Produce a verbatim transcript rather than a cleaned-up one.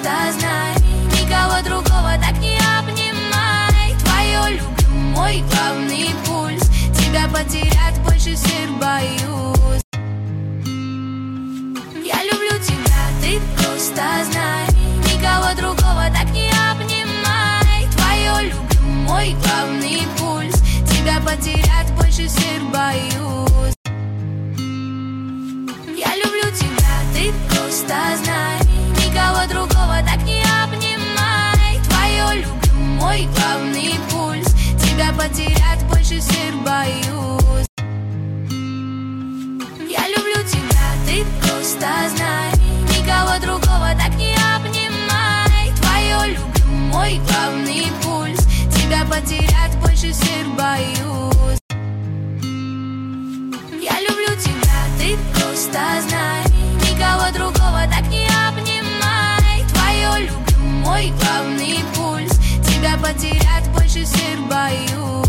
просто знай, никого другого так не обнимай. Твое люблю, мой главный пульс, тебя потерять больше всех боюсь. Я люблю тебя, ты просто знай, никого другого так не обнимай. Твое люблю, мой главный пульс, тебя потерять больше всех боюсь. Я люблю тебя, ты просто знай, никого другого так не обнимай. Твое люблю, мой главный пульс, тебя потерять больше всех боюсь. Я люблю тебя, ты просто знай, никого другого так не обнимай. Твое люблю, мой главный пульс, тебя потерять больше всех боюсь. Я люблю тебя, ты просто знай, никого другого так не обнимай. Твое люблю, мой главный пульс, тебя потерять больше всех боюсь.